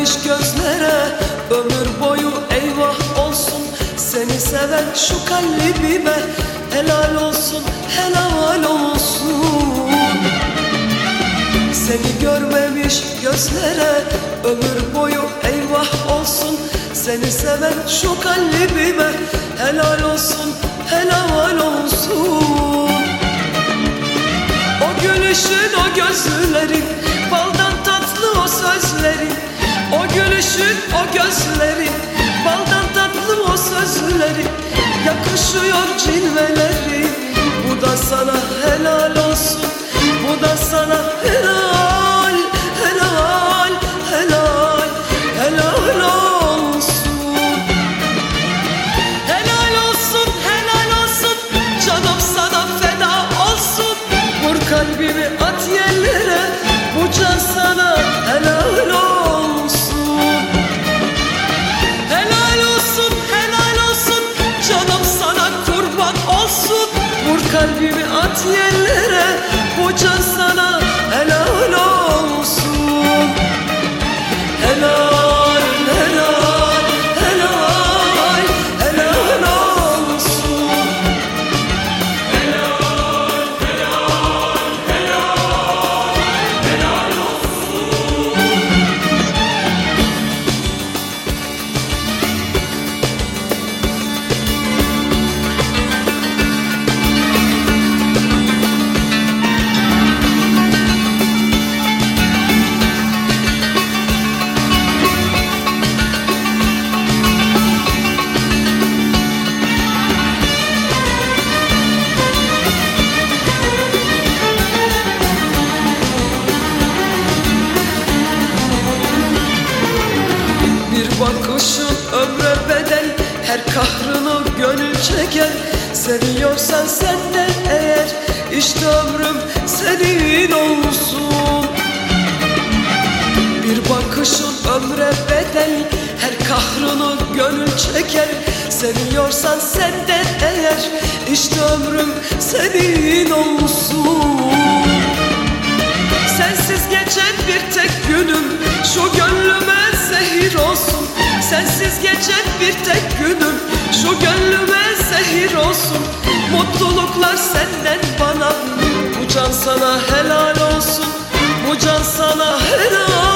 görmemiş gözlere ömür boyu eyvah olsun. Seni seven şu kalbime helal olsun, helal olsun. Seni görmemiş gözlere ömür boyu eyvah olsun. Seni seven şu kalbime helal olsun, helal olsun. O gülüşün, o gözlerin, baldan tatlı o sözlerin. O gülüşün, o gözlerin, baldan tatlı o sözlerin. Yakışıyor cilveleri, bu da sana helal olsun. Bu da sana helal, helal, helal, helal olsun. Helal olsun, helal olsun, canım sana feda olsun. Vur kalbimi at yerlere, bu can sana helal olsun. Helal olsun, helal olsun, canım sana kurban olsun. Vur kalbimi at yerlere, bu can sana helal olsun. Helal, helal, helal, helal olsun. Helal, helal, helal, helal olsun. Bakışın ömre bedel, her kahrını gönül çeker. Seviyorsan sen de eğer, işte ömrüm senin olsun. Bir bakışın ömre bedel, her kahrını gönül çeker. Seviyorsan sen de eğer, işte ömrüm senin olsun. Sensiz geçen bir tek günüm şu gönlüme zehir olsun. Sensiz geçen bir tek günüm şu gönlüme zehir olsun. Mutluluklar senden bana, bu can sana helal olsun. Bu can sana helal